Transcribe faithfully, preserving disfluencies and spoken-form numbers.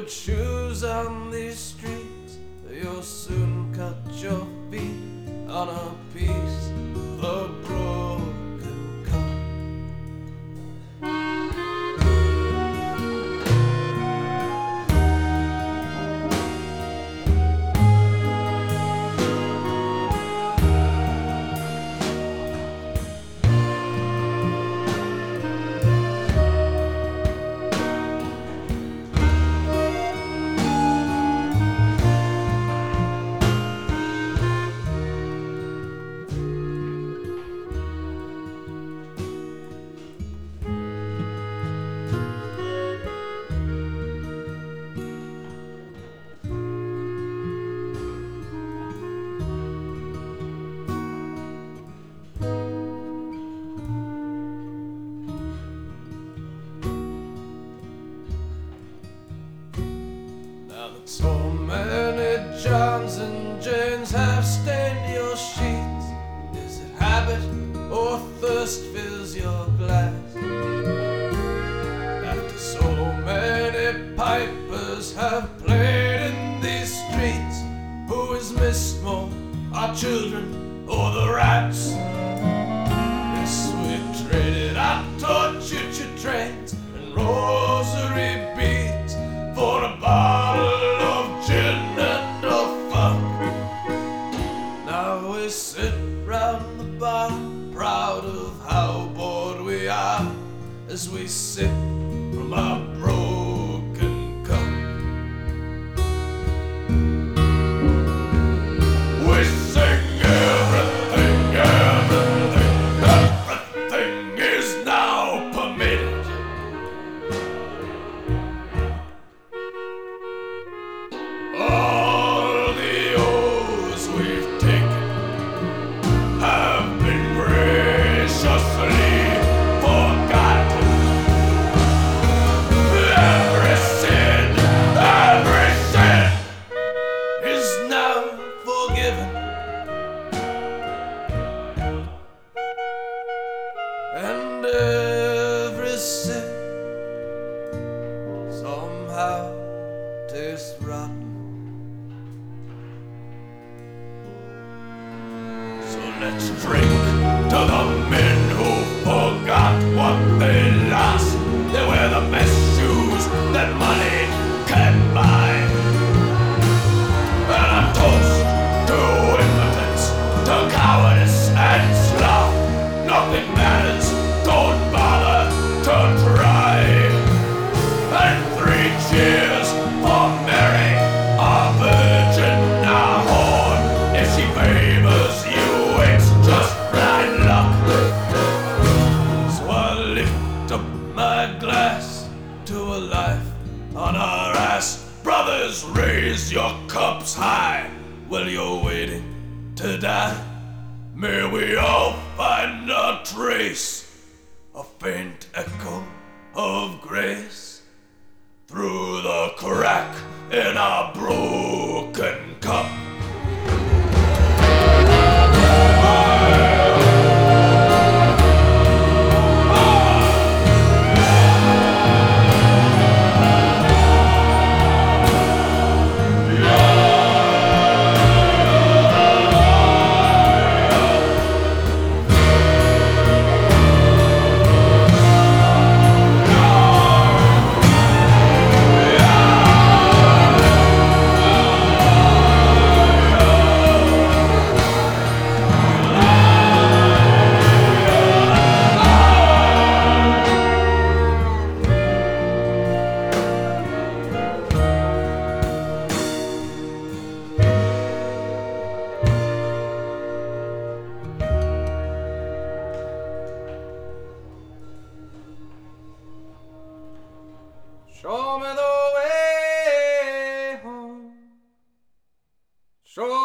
put shoes on these streets, you'll soon cut your feet on a piece of a broken cup. So many Johns and Janes have stained your sheets. Is it habit or thirst fills your glass? After so many pipers have played in these streets, who is missed more, our children or the rats? Yes, we traded our choo-choo trains and rosary beads for a bottle of gin and a funk. Now we sit round the bar, proud of how bored we are, as we sip from our broken cup. We sing everything, everything, everything is now permitted. All the oaths we've taken have been graciously forgotten. Every sin, every sin is now forgiven. And every sin somehow tastes rotten. So let's drink to the men who forgot what they lost. They wear the best shoes that money can buy. And a toast to impotence, to cowardice and sloth. Nothing matters, don't bother to try. And three cheers for Mary, our virgin, our horn. If she favors you, it's just blind luck. So I lift up my glass to a life on our ass. Brothers, raise your cups high while you're waiting to die. May we all find a trace, a faint echo of grace through the crack in our broken cup. Show me the way home. Show